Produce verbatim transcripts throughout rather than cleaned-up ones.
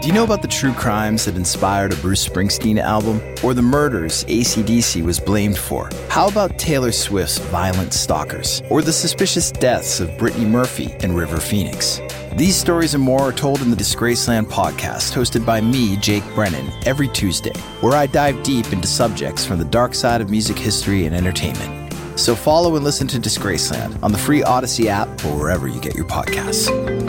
Do you know about the true crimes that inspired a Bruce Springsteen album? Or the murders A C D C was blamed for? How about Taylor Swift's Violent Stalkers? Or the suspicious deaths of Brittany Murphy and River Phoenix? These stories and more are told in the Disgraceland podcast, hosted by me, Jake Brennan, every Tuesday, where I dive deep into subjects from the dark side of music history and entertainment. So follow and listen to Disgraceland on the free Odyssey app or wherever you get your podcasts.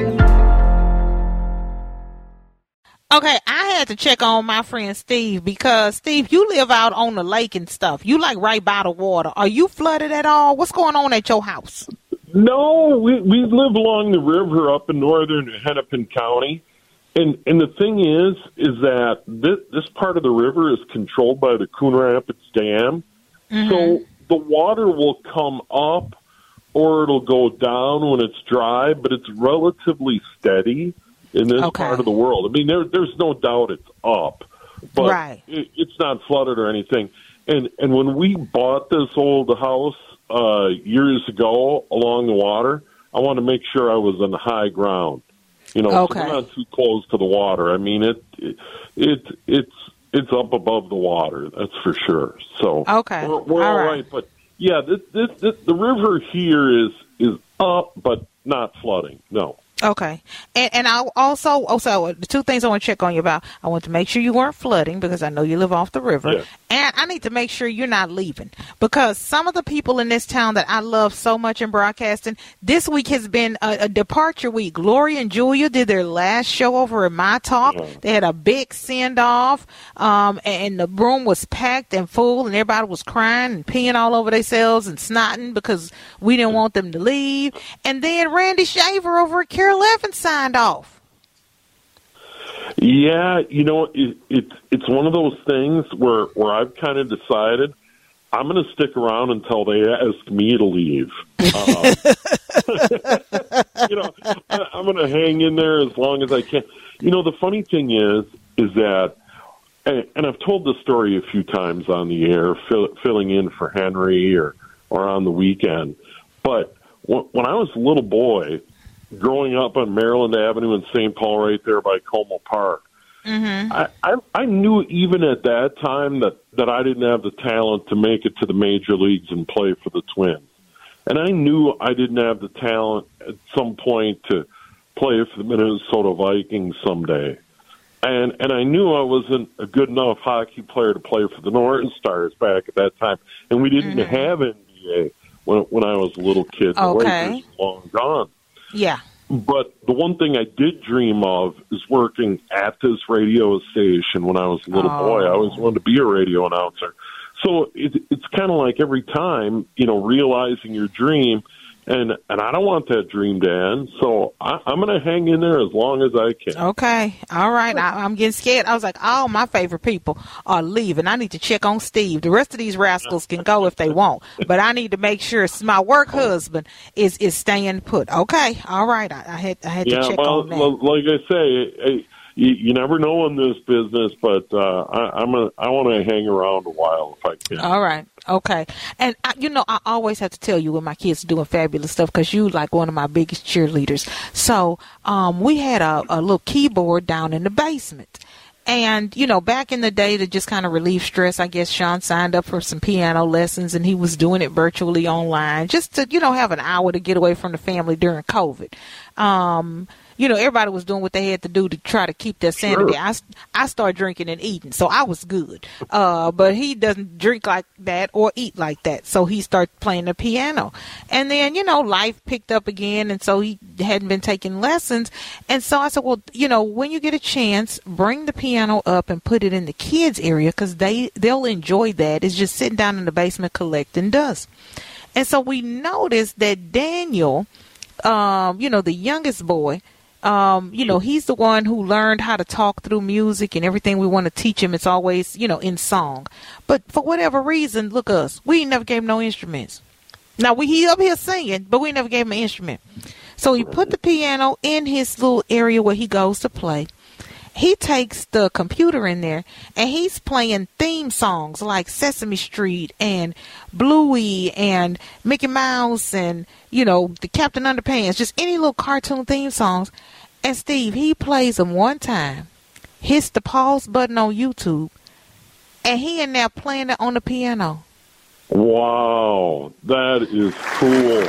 Okay, I had to check on my friend Steve because, Steve, you live out on the lake and stuff. You like right by the water. Are you flooded at all? What's going on at your house? No, we we live along the river up in northern Hennepin County. And and the thing is, is that this, this part of the river is controlled by the Coon Rapids Dam. Mm-hmm. So the water will come up or it'll go down when it's dry, but it's relatively steady in this okay. part of the world. I mean, there, there's no doubt it's up, but right. it, it's not flooded or anything. And and when we bought this old house uh, years ago along the water, I wanted to make sure I was on high ground. You know, okay. so we're not too close to the water. I mean, it, it it it's it's up above the water. That's for sure. So okay, we're, we're all all right. right. But yeah, this, this, this, the river here is is up, but not flooding. No. Okay. And and I also, also, the two things I want to check on you about, I want to make sure you weren't flooding because I know you live off the river. Yeah. And I need to make sure you're not leaving because some of the people in this town that I love so much in broadcasting, this week has been a, a departure week. Gloria and Julia did their last show over at My Talk. Yeah. They had a big send-off, um, and the room was packed and full, and everybody was crying and peeing all over themselves and snotting because we didn't want them to leave. And then Randy Shaver over at Carol Evans signed off. Yeah, you know, it, it, it's one of those things where, where I've kind of decided I'm going to stick around until they ask me to leave. Uh, you know, I, I'm going to hang in there as long as I can. You know, the funny thing is, is that, and, and I've told this story a few times on the air, fill, filling in for Henry or, or on the weekend, but w- when I was a little boy, growing up on Maryland Avenue in Saint Paul right there by Como Park, mm-hmm. I, I, I knew even at that time that, that I didn't have the talent to make it to the major leagues and play for the Twins. And I knew I didn't have the talent at some point to play for the Minnesota Vikings someday. And and I knew I wasn't a good enough hockey player to play for the Northern Stars back at that time. And we didn't mm-hmm. have N B A when, when I was a little kid. The okay. Lakers were long gone. Yeah. But the one thing I did dream of is working at this radio station when I was a little oh. boy. I always wanted to be a radio announcer. So it, it's kind of like every time, you know, realizing your dream, and, and I don't want that dream to end, so I, I'm going to hang in there as long as I can. Okay. All right. I, I'm getting scared. I was like, all my favorite people are leaving. I need to check on Steve. The rest of these rascals can go if they want, but I need to make sure my work husband is, is staying put. Okay. All right. I, I had I had yeah, to check well, on that. Well, like I say, I, you, you never know in this business, but uh, I, I'm a, I want to hang around a while if I can. All right. Okay. And, I, you know, I always have to tell you when my kids are doing fabulous stuff because you like one of my biggest cheerleaders. So um, we had a, a little keyboard down in the basement. And, you know, back in the day to just kind of relieve stress, I guess Sean signed up for some piano lessons and he was doing it virtually online just to, you know, have an hour to get away from the family during COVID. Um You know, everybody was doing what they had to do to try to keep their sanity. Sure. I, I started drinking and eating, so I was good. Uh, but he doesn't drink like that or eat like that, so he started playing the piano. And then, you know, life picked up again, and so he hadn't been taking lessons. And so I said, well, you know, when you get a chance, bring the piano up and put it in the kids' area because they, they'll enjoy that. It's just sitting down in the basement collecting dust. And so we noticed that Daniel, um, you know, the youngest boy, Um, you know, he's the one who learned how to talk through music and everything we want to teach him. It's always, you know, in song. But for whatever reason, look us, we never gave him no instruments. Now, we he up here singing, but we never gave him an instrument. So he put the piano in his little area where he goes to play. He takes the computer in there and he's playing theme songs like Sesame Street and Bluey and Mickey Mouse and, you know, the Captain Underpants, just any little cartoon theme songs. And Steve, he plays them one time hits the pause button on YouTube, and he in there playing it on the piano. Wow, that is cool.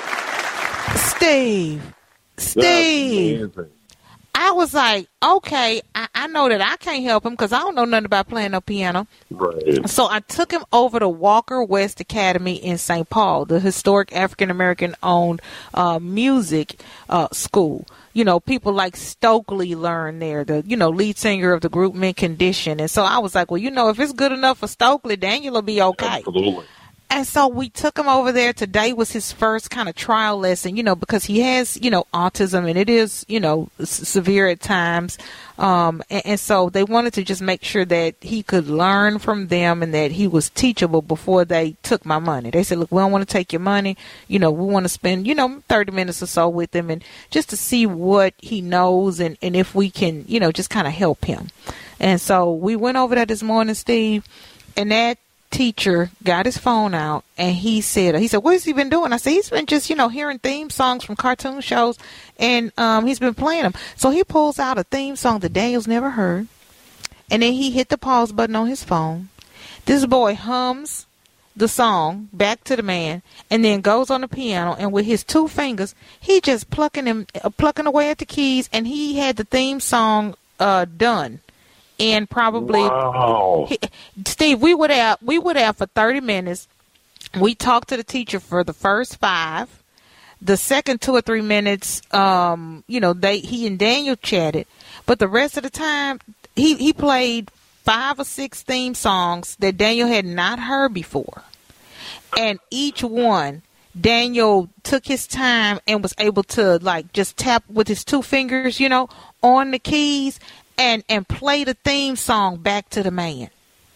Steve, Steve. That's amazing. I was like, okay, I, I know that I can't help him because I don't know nothing about playing no piano. Right. So I took him over to Walker West Academy in Saint Paul, the historic African-American-owned uh, music uh, school. You know, people like Stokely learn there, the, you know, lead singer of the group Mint Condition. And so I was like, well, you know, if it's good enough for Stokely, Daniel will be okay. Absolutely. And so we took him over there. Today was his first kind of trial lesson, you know, because he has, you know, autism, and it is, you know, s- severe at times. Um, and, and so they wanted to just make sure that he could learn from them and that he was teachable before they took my money. They said, look, we don't want to take your money. You know, we want to spend, you know, thirty minutes or so with him and just to see what he knows and, and if we can, you know, just kind of help him. And so we went over there this morning, Steve, and that teacher got his phone out and he said, he said, what has he been doing? I said, he's been just, you know, hearing theme songs from cartoon shows, and um, he's been playing them. So he pulls out a theme song that Daniel's never heard, and then he hit the pause button on his phone. This boy hums the song back to the man and then goes on the piano, and with his two fingers, he just plucking him, uh, plucking away at the keys, and he had the theme song uh, done. And probably, wow. he, Steve, we would have we would have for thirty minutes. We talked to the teacher for the first five. The second two or three minutes, um, you know, they he and Daniel chatted, but the rest of the time, he he played five or six theme songs that Daniel had not heard before, and each one, Daniel took his time and was able to like just tap with his two fingers, you know, on the keys. And, and play the theme song back to the man.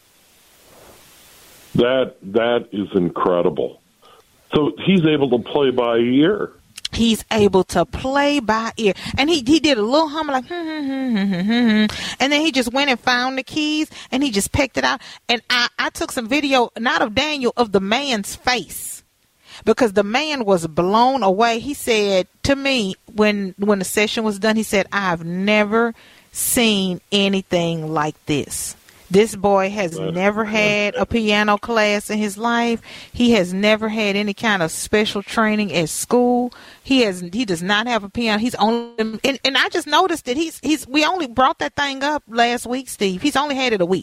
That that is incredible. So he's able to play by ear. He's able to play by ear. And he, he did a little hum like, hmm, hmm, hmm, hmm, hmm, hmm. And then he just went and found the keys and he just picked it out. And I, I took some video, not of Daniel, of the man's face. Because the man was blown away. He said to me when when the session was done, he said, I've never seen anything like this. This boy has That's never had a piano class in his life. He has never had any kind of special training at school. He has he does not have a piano. He's only and, and I just noticed that he's he's we only brought that thing up last week, Steve. He's only had it a week.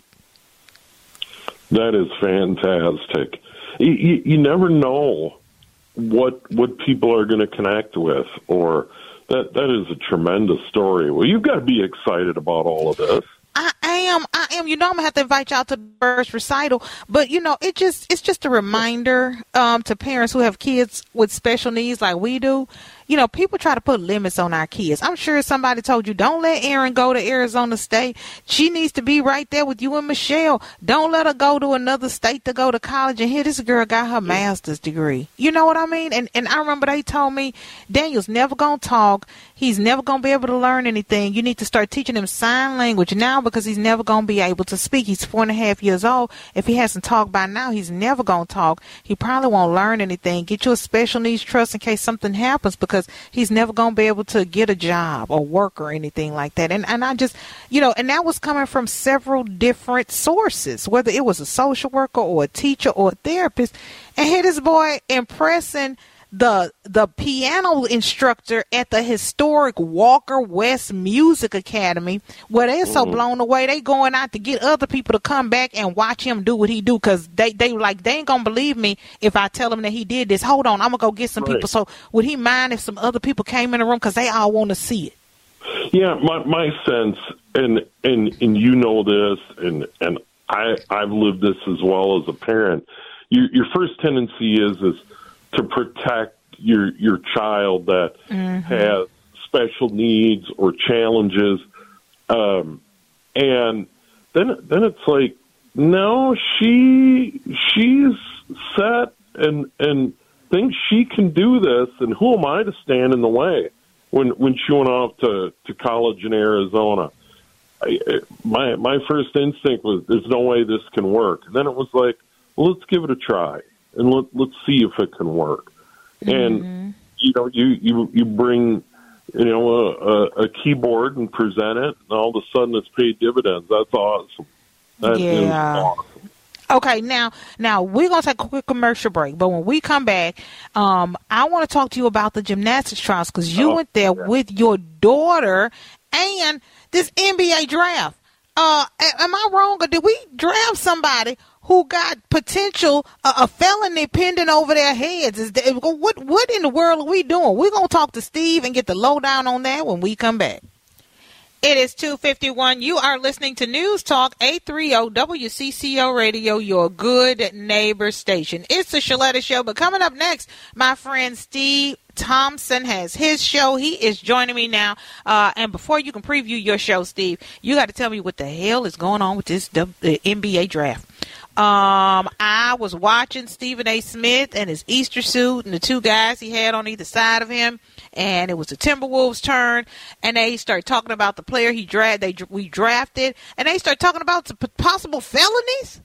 That is fantastic. You, you, you never know what what people are going to connect with, or that that is a tremendous story. Well, you've got to be excited about all of this. I am, I am. You know, I'm gonna have to invite y'all to the first recital, but you know, it just it's just a reminder um, to parents who have kids with special needs like we do. You know, people try to put limits on our kids. I'm sure somebody told you, don't let Erin go to Arizona State. She needs to be right there with you and Michelle. Don't let her go to another state to go to college. And here this girl got her master's degree. You know what I mean? And and I remember they told me, Daniel's never going to talk. He's never going to be able to learn anything. You need to start teaching him sign language now because he's never going to be able to speak. He's four and a half years old. If he hasn't talked by now, he's never going to talk. He probably won't learn anything. Get you a special needs trust in case something happens because he's never going to be able to get a job or work or anything like that. And and I just, you know, and that was coming from several different sources, whether it was a social worker or a teacher or a therapist. And here this boy impressing the the piano instructor at the historic Walker West Music Academy, where they're so blown away they going out to get other people to come back and watch him do what he do, because they they like they ain't gonna believe me if I tell them that he did this. Hold on, I'm gonna go get some right. people. So would he mind if some other people came in the room, because they all want to see it? Yeah, my my sense, and and and you know this, and and I I've lived this as well as a parent. Your your first tendency is is to protect your your child that mm-hmm. has special needs or challenges, um, and then then it's like, no, she she's set and and thinks she can do this, and who am I to stand in the way? When when she went off to, to college in Arizona, I, my my first instinct was, there's no way this can work. And then it was like, well, let's give it a try and let let's see if it can work. Mm-hmm. And you know, you, you you bring you know, a, a, a keyboard and present it, and all of a sudden it's paid dividends. That's awesome. That yeah. is awesome. Okay, now, now we're going to take a quick commercial break, but when we come back, um, I want to talk to you about the gymnastics trials because you oh, went there yeah. with your daughter and this N B A draft. Uh, am I wrong, or did we draft somebody who got potential uh, a felony pending over their heads? Is there, what what in the world are we doing? We're going to talk to Steve and get the lowdown on that when we come back. It is two fifty-one. You are listening to News Talk eight thirty W C C O Radio, your good neighbor station. It's the Shaletta Show, but coming up next, my friend Steve Thompson has his show. He is joining me now. Uh, and before you can preview your show, Steve, you got to tell me what the hell is going on with this the N B A draft. Um, I was watching Stephen A. Smith and his Easter suit and the two guys he had on either side of him, and it was the Timberwolves' turn, and they started talking about the player he dra- they we drafted, and they started talking about the possible felonies.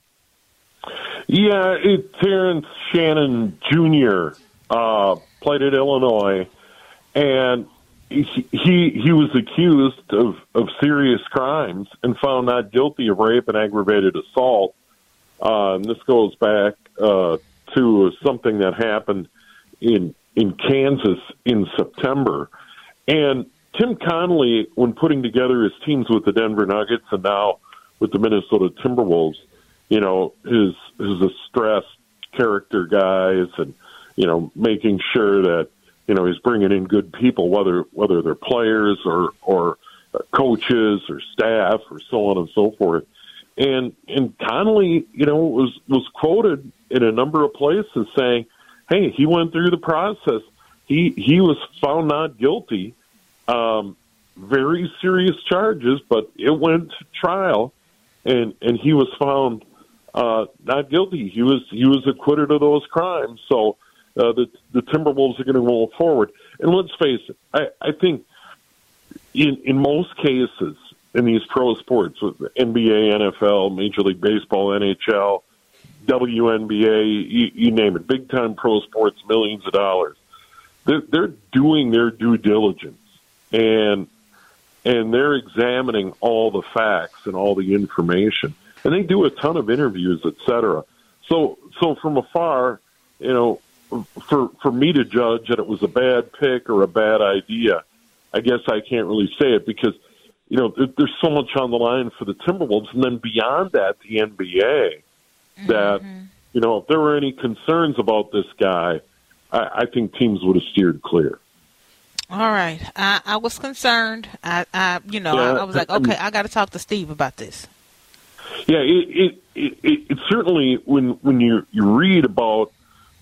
Yeah, it, Terrence Shannon Junior uh, played at Illinois, and he he, he was accused of, of serious crimes and found not guilty of rape and aggravated assault. Uh, and this goes back uh, to something that happened in in Kansas in September. And Tim Connolly, when putting together his teams with the Denver Nuggets and now with the Minnesota Timberwolves, you know, his his distressed character guys and, you know, making sure that, you know, he's bringing in good people, whether whether they're players or, or coaches or staff or so on and so forth. And and Connolly, you know, was was quoted in a number of places saying, "Hey, he went through the process. He he was found not guilty. Um, very serious charges, but it went to trial, and and he was found uh, not guilty. He was he was acquitted of those crimes. So uh, the the Timberwolves are going to roll forward. And let's face it, I, I think in in most cases." In these pro sports, with N B A, N F L, Major League Baseball, N H L, W N B A, you, you name it, big-time pro sports, millions of dollars. They're, they're doing their due diligence, and and they're examining all the facts and all the information. And they do a ton of interviews, et cetera. So, so from afar, you know, for for me to judge that it was a bad pick or a bad idea, I guess I can't really say it because – you know, there's so much on the line for the Timberwolves, and then beyond that, the N B A, that, mm-hmm. you know, if there were any concerns about this guy, I, I think teams would have steered clear. All right. I, I was concerned. I, I you know, yeah, I, I was like, okay, I got to talk to Steve about this. Yeah, it it, it, it, it certainly, when when you, you read about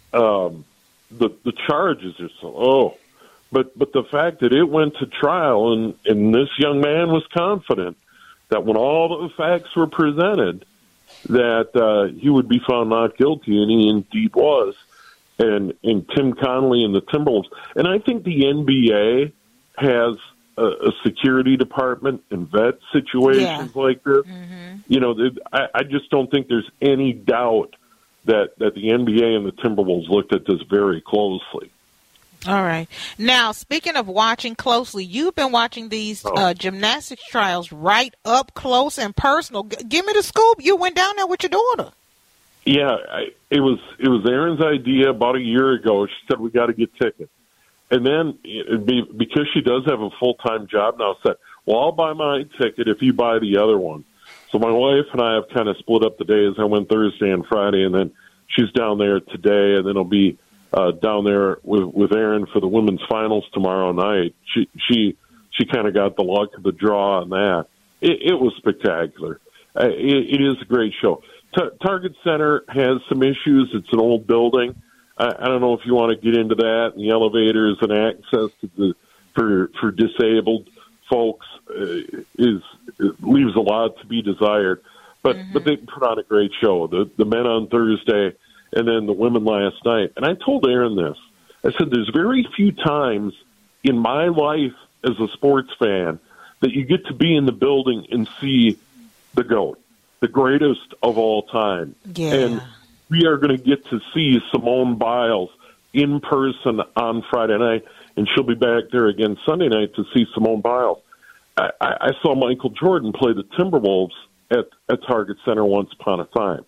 um, the, the charges, it's oh, But but the fact that it went to trial and, and this young man was confident that when all the facts were presented, that uh, he would be found not guilty, and he indeed was. And, and Tim Connolly and the Timberwolves. And I think the N B A has a, a security department and vet situations yeah. like this. Mm-hmm. You know, I, I just don't think there's any doubt that, that the N B A and the Timberwolves looked at this very closely. All right. Now, speaking of watching closely, you've been watching these oh. uh, gymnastics trials right up close and personal. G- give me the scoop. You went down there with your daughter. Yeah, I, it was it was Erin's idea about a year ago. She said, we got to get tickets. And then, it'd be, because she does have a full-time job now, said, well, I'll buy my ticket if you buy the other one. So my wife and I have kind of split up the days. I went Thursday and Friday, and then she's down there today, and then it'll be Uh, down there with with Erin for the women's finals tomorrow night. She she she kind of got the luck of the draw on that. It, it was spectacular. Uh, it, it is a great show. T- Target Center has some issues. It's an old building. I, I don't know if you want to get into that. And the elevators and access to the for for disabled folks uh, is leaves a lot to be desired. But mm-hmm. but they put on a great show. The the men on Thursday. And then the women last night. And I told Erin this. I said, there's very few times in my life as a sports fan that you get to be in the building and see the GOAT, the greatest of all time. Yeah. And we are going to get to see Simone Biles in person on Friday night. and she'll be back there again Sunday night to see Simone Biles. I, I, I saw Michael Jordan play the Timberwolves at, at Target Center once upon a time.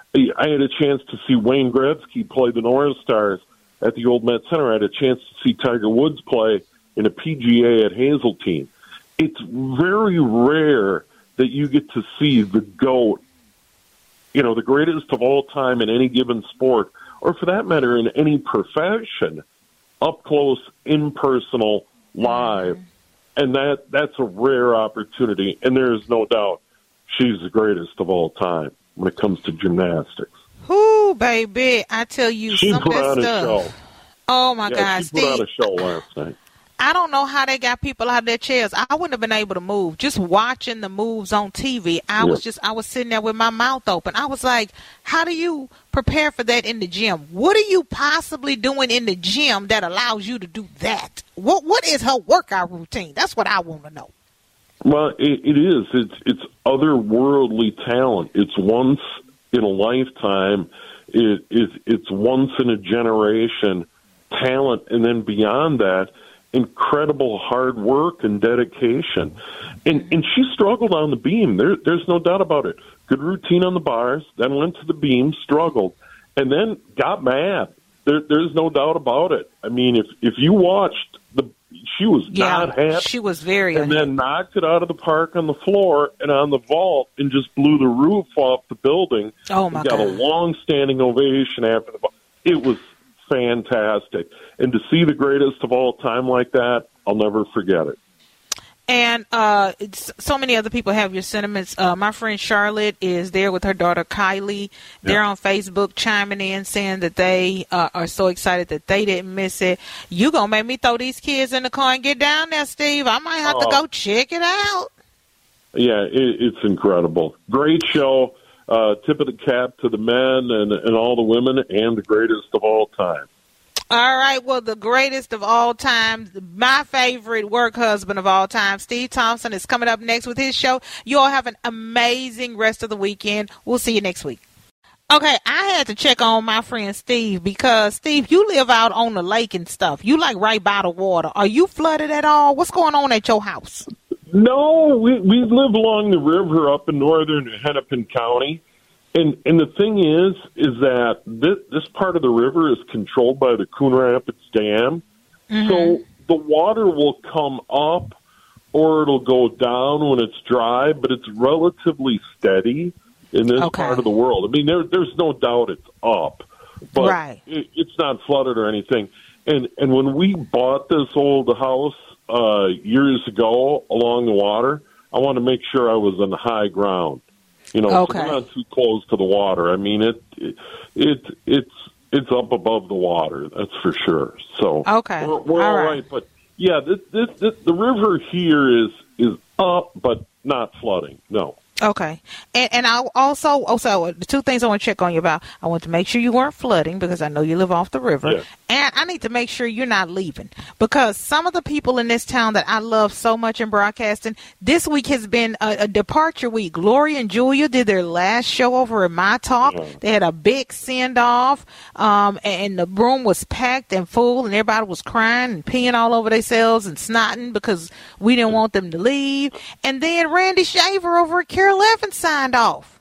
I had a chance to see Wayne Gretzky play the North Stars at the old Met Center. I had a chance to see Tiger Woods play in a P G A at Hazeltine. It's very rare that you get to see the GOAT, you know, the greatest of all time in any given sport, or for that matter, in any profession, up close, impersonal, live. And that that's a rare opportunity. And there is no doubt she's the greatest of all time when it comes to gymnastics. Whoo, baby, I tell you, she some put of on that a stuff. show. Oh, my yeah, God, she put Steve. on a show last night. I don't know how they got people out of their chairs. I wouldn't have been able to move. Just watching the moves on T V, I yeah. was just, I was sitting there with my mouth open. I was like, how do you prepare for that in the gym? What are you possibly doing in the gym that allows you to do that? What What is her workout routine? That's what I want to know. Well, it, it is. It's it's otherworldly talent. It's once in a lifetime. It, it, it's once in a generation talent, and then beyond that, incredible hard work and dedication. And and she struggled on the beam. There, there's no doubt about it. Good routine on the bars, then went to the beam, struggled, and then got mad. There, there's no doubt about it. I mean, if if you watched the, she was yeah, not happy. She was very and unhappy. then knocked it out of the park on the floor and on the vault, and just blew the roof off the building. Oh my and got God! a long-standing ovation after the ball. It was fantastic, and to see the greatest of all time like that, I'll never forget it. And uh, it's, so many other people have your sentiments. Uh, my friend Charlotte is there with her daughter Kylie. They're yeah. on Facebook chiming in saying that they uh, are so excited that they didn't miss it. You gonna make me throw these kids in the car and get down there, Steve? I might have oh. to go check it out. Yeah, it, it's incredible. Great show. Uh, tip of the cap to the men and, and all the women, and the greatest of all time. All right, well, the greatest of all time, my favorite work husband of all time, Steve Thompson, is coming up next with his show. You all have an amazing rest of the weekend. We'll see you next week. Okay, I had to check on my friend Steve because, Steve, you live out on the lake and stuff. You like right by the water. Are you flooded at all? What's going on at your house? No, we, we live along the river up in northern Hennepin County. And and the thing is, is that this, this part of the river is controlled by the Coon Rapids Dam. Mm-hmm. So the water will come up or it'll go down when it's dry, but it's relatively steady in this okay. part of the world. I mean, there, there's no doubt it's up, but right. it, it's not flooded or anything. And and when we bought this old house uh, years ago along the water, I wanted to make sure I was on high ground. You know, okay. so we're not too close to the water. I mean, it, it, it it's it's up above the water, that's for sure. So okay, we're, we're all, all right. right. But yeah, this, this, this, the river here is is up, but not flooding. No. Okay. And and I also, also, the two things I want to check on you about, I want to make sure you weren't flooding because I know you live off the river. Yeah. And I need to make sure you're not leaving because some of the people in this town that I love so much in broadcasting, this week has been a, a departure week. Gloria and Julia did their last show over at My Talk. Yeah. They had a big send-off, um, and the room was packed and full, and everybody was crying and peeing all over themselves and snotting because we didn't want them to leave. And then Randy Shaver over at Carol Evans signed off.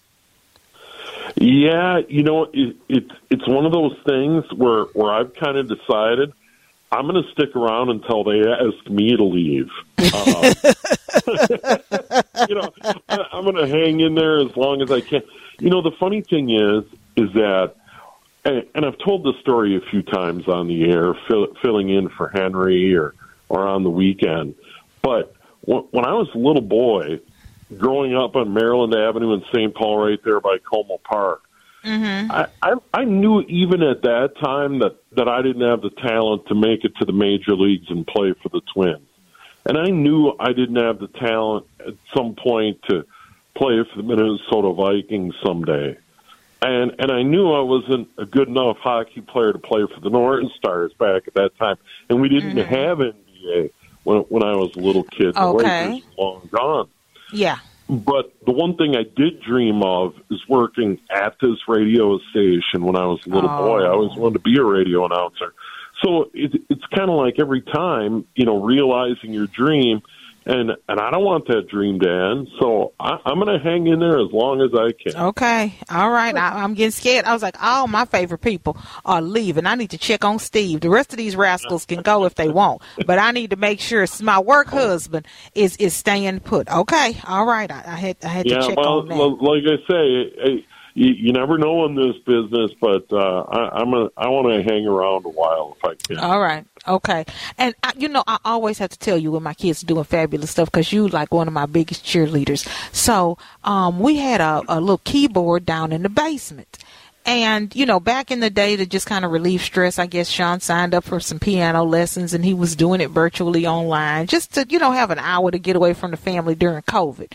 Yeah, you know, it, it, it's one of those things where, where I've kind of decided I'm going to stick around until they ask me to leave. Uh, you know, I, I'm going to hang in there as long as I can. You know, the funny thing is, is that, and, and I've told this story a few times on the air, fill, filling in for Henry or, or on the weekend, but when, when I was a little boy, growing up on Maryland Avenue in Saint Paul right there by Como Park, mm-hmm. I, I, I knew even at that time that, that I didn't have the talent to make it to the major leagues and play for the Twins. And I knew I didn't have the talent at some point to play for the Minnesota Vikings someday. And and I knew I wasn't a good enough hockey player to play for the Northern Stars back at that time. And we didn't mm-hmm. have N B A when, when I was a little kid. The okay. Lakers were long gone. Yeah. But the one thing I did dream of is working at this radio station when I was a little oh. boy. I always wanted to be a radio announcer. So it, it's kind of like every time, you know, realizing your dream. And and I don't want that dream to end, so I, I'm going to hang in there as long as I can. Okay. All right. I, I'm getting scared. I was like, all my favorite people are leaving. I need to check on Steve. The rest of these rascals can go if they want, but I need to make sure my work husband is, is staying put. Okay. All right. I, I had I had yeah, to check well, on that. Well, like I say, you, you never know in this business, but uh, I, I'm a, I want to hang around a while if I can. All right. Okay. And, I, you know, I always have to tell you when my kids are doing fabulous stuff because you like one of my biggest cheerleaders. So um, we had a, a little keyboard down in the basement. And, you know, back in the day to just kind of relieve stress, I guess Sean signed up for some piano lessons and he was doing it virtually online just to, you know, have an hour to get away from the family during COVID.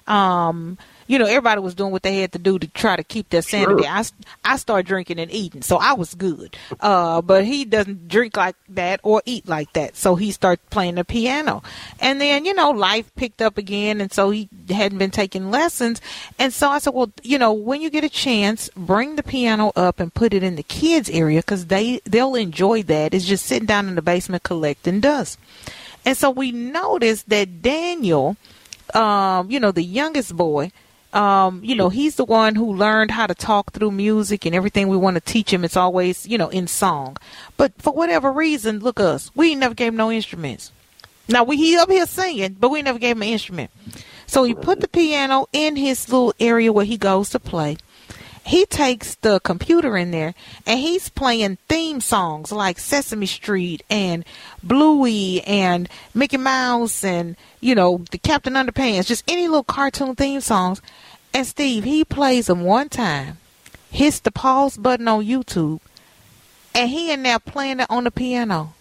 Um You know, everybody was doing what they had to do to try to keep their sanity. Sure. I, I started drinking and eating, so I was good. Uh, but he doesn't drink like that or eat like that, so he started playing the piano. And then, you know, life picked up again, and so he hadn't been taking lessons. And so I said, well, you know, when you get a chance, bring the piano up and put it in the kids' area because they, they'll enjoy that. It's just sitting down in the basement collecting dust. And so we noticed that Daniel, um, you know, the youngest boy, Um, you know, he's the one who learned how to talk through music and everything we want to teach him. It's always, you know, in song. But for whatever reason, look us, we never gave him no instruments. Now, we he up here singing, but we never gave him an instrument. So he put the piano in his little area where he goes to play. He takes the computer in there and he's playing theme songs like Sesame Street and Bluey and Mickey Mouse and, you know, the Captain Underpants, just any little cartoon theme songs. And Steve, he plays them one time, hits the pause button on YouTube, and he in there playing it on the piano.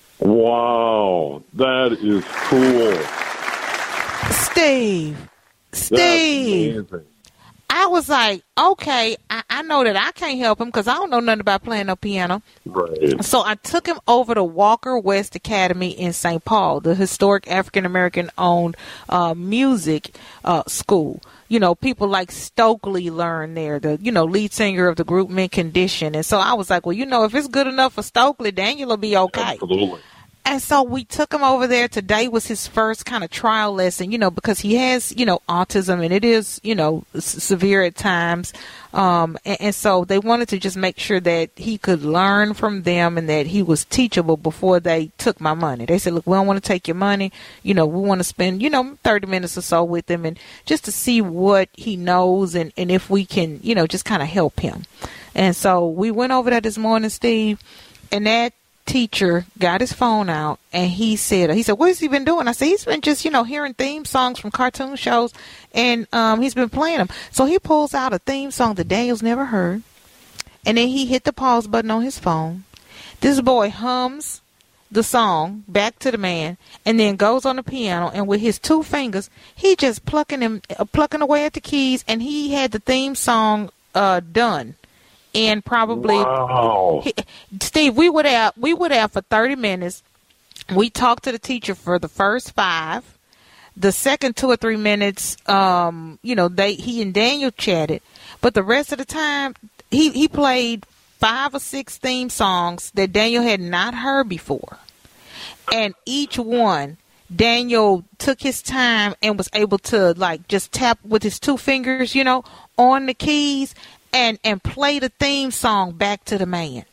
Wow, that is cool. Steve, Steve. That's amazing. I was like, okay, I, I know that I can't help him because I don't know nothing about playing no piano. Right. So I took him over to Walker West Academy in Saint Paul, the historic African-American owned uh, music uh, school. You know, people like Stokely learn there, the, you know, lead singer of the group Mint Condition. And so I was like, well, you know, if it's good enough for Stokely, Daniel will be okay. Absolutely. And so we took him over there. Today was his first kind of trial lesson, you know, because he has, you know, autism and it is, you know, s- severe at times. Um, and, and so they wanted to just make sure that he could learn from them and that he was teachable before they took my money. They said, look, we don't want to take your money. You know, we want to spend, you know, thirty minutes or so with him and just to see what he knows and, and if we can, you know, just kind of help him. And so we went over there this morning, Steve, and that teacher got his phone out and he said, he said, what has he been doing? I said, he's been just, you know, hearing theme songs from cartoon shows and um, he's been playing them. So he pulls out a theme song that Daniel's never heard. And then he hit the pause button on his phone. This boy hums the song back to the man and then goes on the piano and with his two fingers, he just plucking him, uh, plucking away at the keys and he had the theme song uh, done. And probably, wow. he, Steve, we would have we would have for thirty minutes. We talked to the teacher for the first five. The second two or three minutes, um, you know, they he and Daniel chatted. But the rest of the time, he he played five or six theme songs that Daniel had not heard before, and each one, Daniel took his time and was able to like just tap with his two fingers, you know, on the keys. And, and play the theme song back to the man.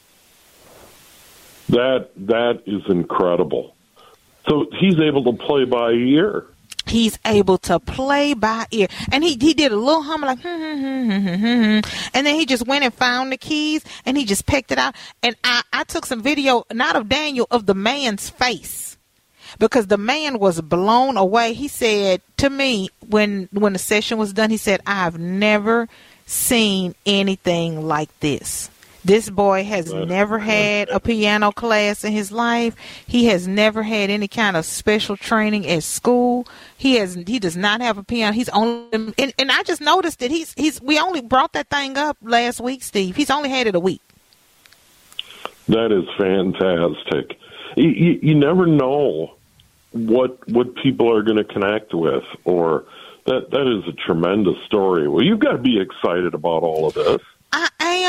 That that is incredible. So he's able to play by ear. He's able to play by ear. And he, he did a little hum like, hmm, hmm, hmm, hmm, hmm, hmm. And then he just went and found the keys and he just picked it out. And I, I took some video, not of Daniel, of the man's face. Because the man was blown away. He said to me when when the session was done, he said, I've never seen anything like this. This boy has never had a piano class in his life. He has never had any kind of special training at school. He has he does not have a piano. He's only and, and I just noticed that he's he's we only brought that thing up last week, Steve. He's only had it a week. That is fantastic. You, you, you never know what what people are going to connect with, or that that is a tremendous story. Well, you've got to be excited about all of this. I am. I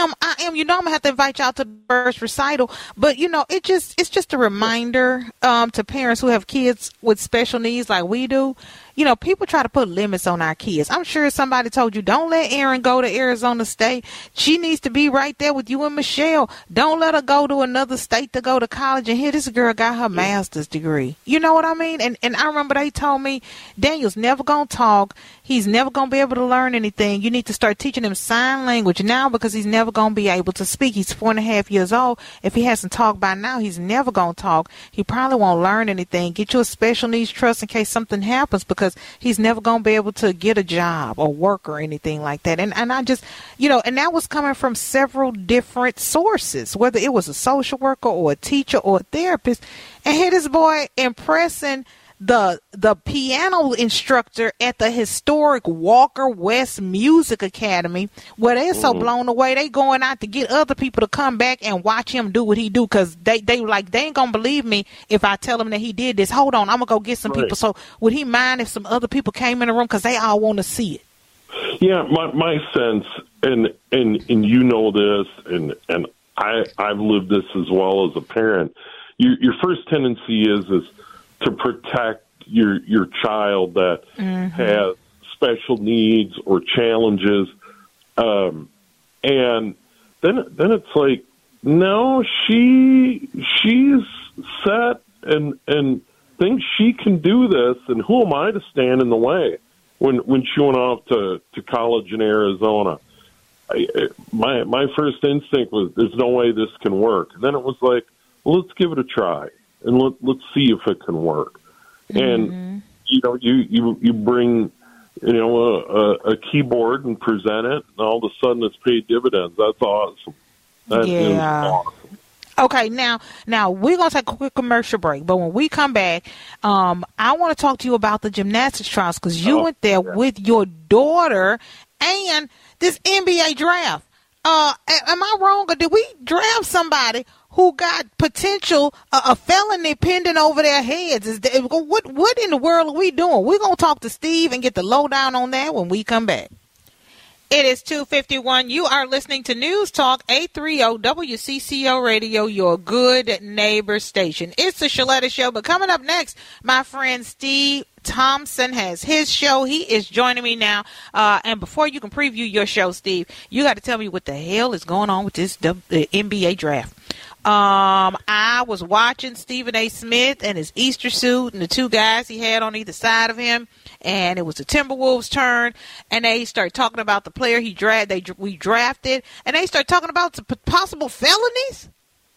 Sam, you know I'm gonna have to invite y'all to the first recital. But you know, it just it's just a reminder um, to parents who have kids with special needs like we do. You know, people try to put limits on our kids. I'm sure somebody told you, don't let Erin go to Arizona State. She needs to be right there with you and Michelle. Don't let her go to another state to go to college. And here this girl got her master's degree. You know what I mean? And and I remember they told me, Daniel's never going to talk. He's never going to be able to learn anything. You need to start teaching him sign language now because he's never going to be able to speak. He's four and a half years old. If he hasn't talked by now, he's never going to talk. He probably won't learn anything. Get you a special needs trust in case something happens because he's never going to be able to get a job or work or anything like that. And and I just, you know, and that was coming from several different sources, whether it was a social worker or a teacher or a therapist. And here this boy impressing the the piano instructor at the historic Walker West Music Academy, where they're so mm-hmm. blown away, they going out to get other people to come back and watch him do what he do, because they, they like, they ain't going to believe me if I tell them that he did this. Hold on, I'm going to go get some right. people. So would he mind if some other people came in the room, because they all want to see it? Yeah, my my sense, and and and you know this, and and I I've lived this as well as a parent. Your your first tendency is is to protect your your child that mm-hmm. has special needs or challenges, um, and then then it's like, no, she she's set and and thinks she can do this, and who am I to stand in the way? When when she went off to, to college in Arizona, I, my my first instinct was, there's no way this can work. And then it was like, well, let's give it a try and let let's see if it can work. Mm-hmm. And you know, you, you you bring you know a, a, a keyboard and present it, and all of a sudden it's paid dividends. That's awesome. That yeah. is awesome. Okay, now now we're going to take a quick commercial break, but when we come back, um, I want to talk to you about the gymnastics trials, because you oh, went there yeah. with your daughter and this N B A draft. Uh, am I wrong, or did we draft somebody who got potential, uh, a felony pending over their heads? Is there, what, what in the world are we doing? We're going to talk to Steve and get the lowdown on that when we come back. It is two fifty-one. You are listening to News Talk eight thirty W C C O Radio, your good neighbor station. It's the Shaletta Show, but coming up next, my friend Steve Thompson has his show. He is joining me now. Uh, and before you can preview your show, Steve, you got to tell me what the hell is going on with this uh, N B A draft. Um, I was watching Stephen A. Smith and his Easter suit and the two guys he had on either side of him, and it was the Timberwolves' turn, and they start talking about the player he dra- they we drafted, and they start talking about the possible felonies.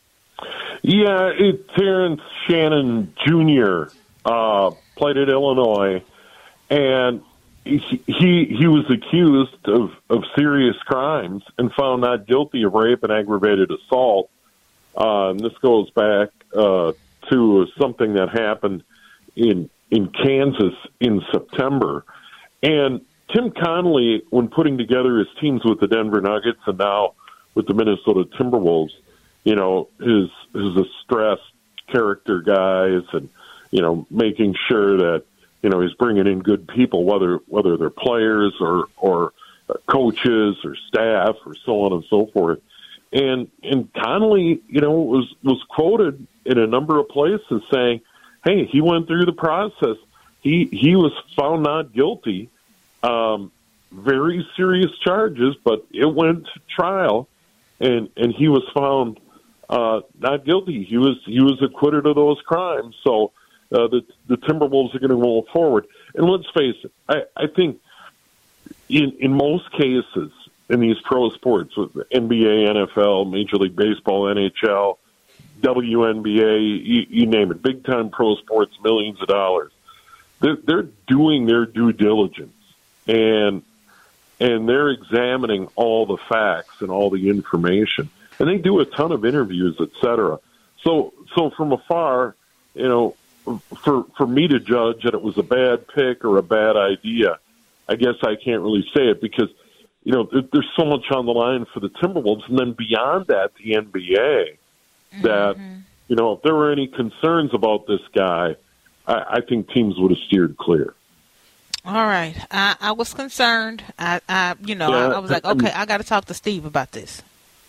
Yeah, it, Terrence Shannon Junior uh, played at Illinois, and he he, he was accused of, of serious crimes and found not guilty of rape and aggravated assault. Uh, and this goes back uh, to something that happened in in Kansas in September. And Tim Connolly, when putting together his teams with the Denver Nuggets and now with the Minnesota Timberwolves, you know, is is a stressed character guys, and you know, making sure that you know he's bringing in good people, whether whether they're players or or coaches or staff or so on and so forth. And and Connolly, you know, was was quoted in a number of places saying, "Hey, he went through the process. He he was found not guilty. Um, very serious charges, but it went to trial, and and he was found uh, not guilty. He was he was acquitted of those crimes. So uh, the the Timberwolves are going to roll forward. And let's face it, I, I think in in most cases." In these pro sports, with N B A, N F L, Major League Baseball, N H L, W N B A, you, you name it, big-time pro sports, millions of dollars. They're, they're doing their due diligence, and and they're examining all the facts and all the information, and they do a ton of interviews, et cetera. So, so from afar, you know, for for me to judge that it was a bad pick or a bad idea, I guess I can't really say it, because you know, there's so much on the line for the Timberwolves. And then beyond that, the N B A, that, mm-hmm. you know, if there were any concerns about this guy, I, I think teams would have steered clear. All right. I, I was concerned. I, I you know, yeah, I, I was like, okay, I got to talk to Steve about this.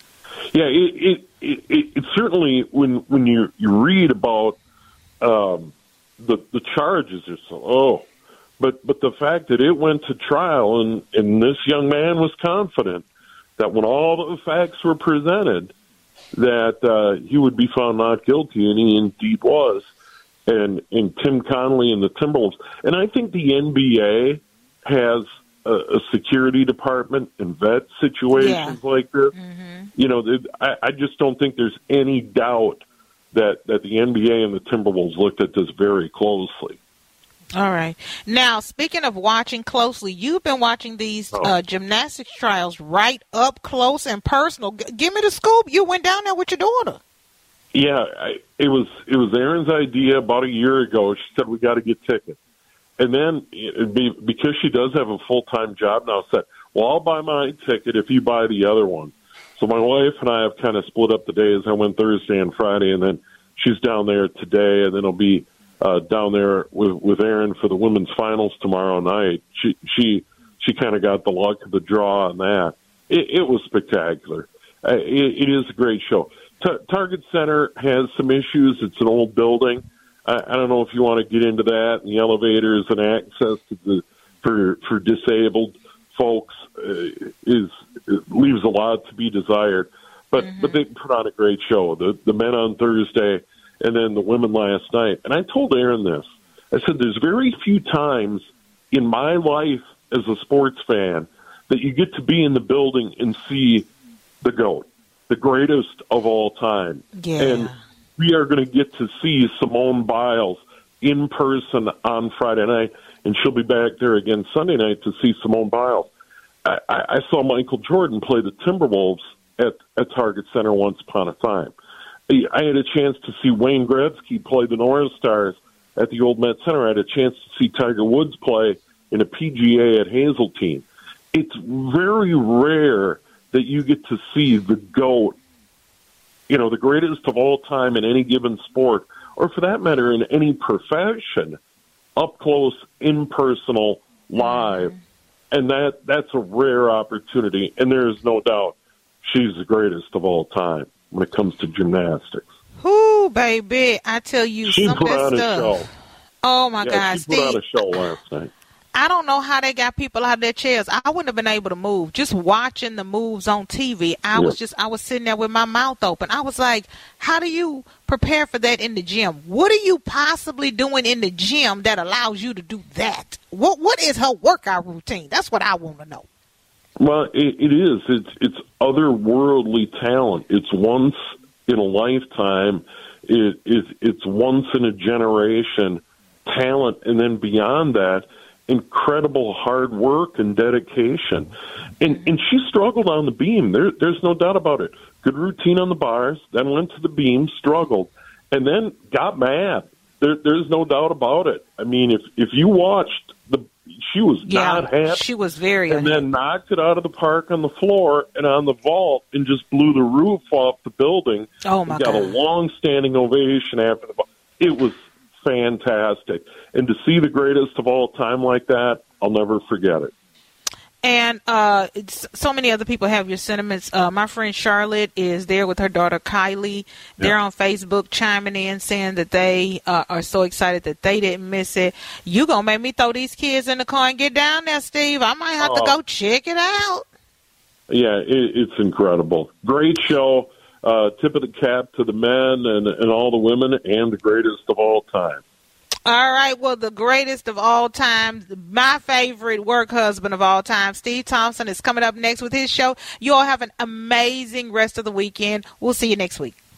Yeah, it it, it, it, it certainly when when you you read about um, the the charges, it's oh, but but the fact that it went to trial and and this young man was confident that when all the facts were presented, that uh, he would be found not guilty, and he indeed was. And and Tim Connolly and the Timberwolves, and I think the N B A has a, a security department and vet situations yeah. like this. Mm-hmm. You know, I, I just don't think there's any doubt that that the N B A and the Timberwolves looked at this very closely. All right. Now, speaking of watching closely, you've been watching these oh. uh, gymnastics trials right up close and personal. G- give me the scoop. You went down there with your daughter. Yeah, I, it was it was Erin's idea about a year ago. She said, we got to get tickets. And then, it'd be, because she does have a full-time job now, said, well, I'll buy my ticket if you buy the other one. So my wife and I have kind of split up the days. I went Thursday and Friday, and then she's down there today, and then I'll be uh, down there with, with Erin for the women's finals tomorrow night. She she she kind of got the luck of the draw on that. It, it was spectacular. Uh, it, it is a great show. T- Target Center has some issues. It's an old building. I, I don't know if you want to get into that, and the elevators and access to the for for disabled folks uh, is leaves a lot to be desired. But mm-hmm. but they put on a great show. The the men on Thursday, and then the women last night. And I told Erin this. I said, there's very few times in my life as a sports fan that you get to be in the building and see the GOAT, the greatest of all time. Yeah. And we are going to get to see Simone Biles in person on Friday night, and she'll be back there again Sunday night to see Simone Biles. I, I saw Michael Jordan play the Timberwolves at, at Target Center once upon a time. I had a chance to see Wayne Gretzky play the North Stars at the old Met Center. I had a chance to see Tiger Woods play in a P G A at Hazeltine. It's very rare that you get to see the GOAT, you know, the greatest of all time in any given sport, or for that matter, in any profession, up close, impersonal, live. And that that's a rare opportunity. And there is no doubt she's the greatest of all time when it comes to gymnastics. Whoo, baby. I tell you, she some put of on that stuff. A show. Oh, my yeah, God, she Steve. put on a show last night. I don't know how they got people out of their chairs. I wouldn't have been able to move. Just watching the moves on T V, I yeah. was just, I was sitting there with my mouth open. I was like, how do you prepare for that in the gym? What are you possibly doing in the gym that allows you to do that? What What is her workout routine? That's what I want to know. Well, it, it is. It's, it's otherworldly talent. It's once in a lifetime. It, it, it's once in a generation talent. And then beyond that, incredible hard work and dedication. And and she struggled on the beam. There, there's no doubt about it. Good routine on the bars, then went to the beam, struggled, and then got mad. There, there's no doubt about it. I mean, if if you watched, the, she was yeah, not happy. She was very And unhappy. then knocked it out of the park on the floor and on the vault and just blew the roof off the building. Oh, my and got God. a long-standing ovation after the ball. It was fantastic. And to see the greatest of all time like that, I'll never forget it. And uh, it's, so many other people have your sentiments. Uh, my friend Charlotte is there with her daughter Kylie. They're yeah. on Facebook chiming in, saying that they uh, are so excited that they didn't miss it. You going to make me throw these kids in the car and get down there, Steve. I might have uh, to go check it out. Yeah, it, it's incredible. Great show. Uh, tip of the cap to the men and, and all the women, and the greatest of all time. All right, well, the greatest of all time, my favorite work husband of all time, Steve Thompson, is coming up next with his show. You all have an amazing rest of the weekend. We'll see you next week.